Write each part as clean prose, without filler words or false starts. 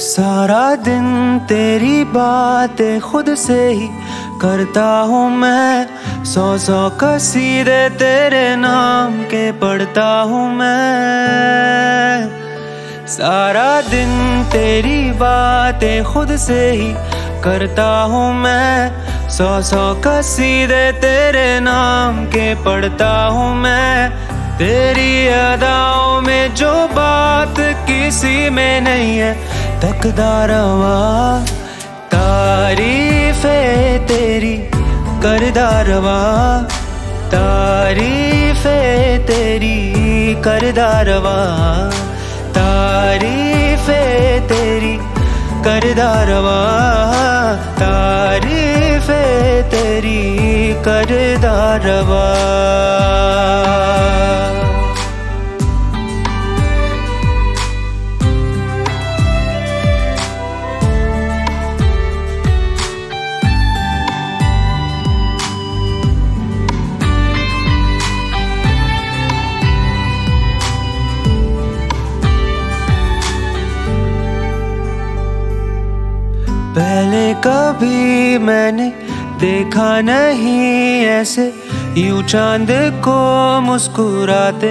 सारा दिन तेरी बातें खुद से ही करता हूँ मैं। सौ सौ कसीदे तेरे नाम के पढ़ता हूँ मैं। सारा दिन तेरी बातें खुद से ही करता हूँ मैं। सौ सौ कसीदे तेरे नाम के पढ़ता हूँ मैं। तेरी अदाओं में जो बात किसी में नहीं है, तकदारवा तारीफ़ें तेरी करदारवा। तारीफ़ें तेरी करदारवा। तारीफ़ें तेरी करदारवा। तारीफ़ें तेरी करदारवा। पहले कभी मैंने देखा नहीं ऐसे यूं चांद को मुस्कुराते।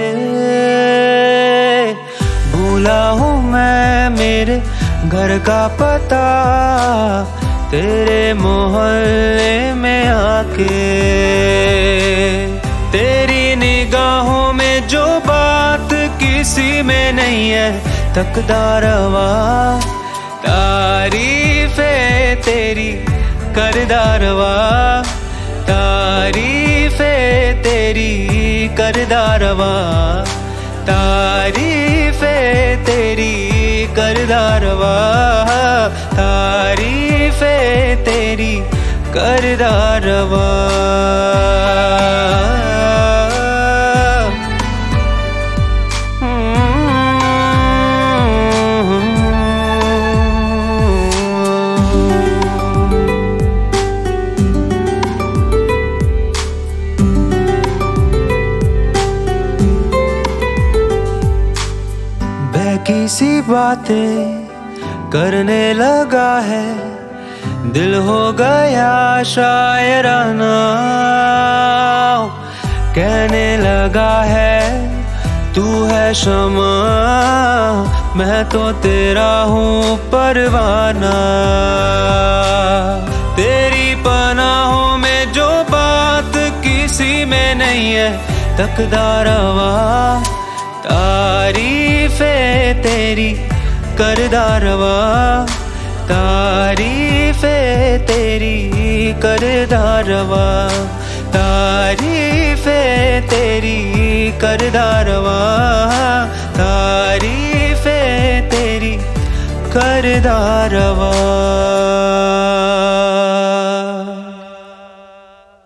भूला हूँ मैं मेरे घर का पता तेरे मोहल्ले में आके। तेरी निगाहों में जो बात किसी में नहीं है, तकदारवा तारीफ़ें तेरी करदारवा। तारीफ़ें तेरी करदारवा। तारीफ़ें तेरी करदारवा। तारीफ़ें तेरी करदारवा। किसी बातें करने लगा है, दिल हो गया शायराना। कहने लगा है तू है शमा, मैं तो तेरा हूँ परवाना। तेरी पनाहों में जो बात किसी में नहीं है, तकदारवा तारीफ़ें तेरी करदारवा। तारीफ़ें तेरी करदारवा। तारीफ़ें तेरी करदारवा। तारीफ़ें तेरी करदारवा।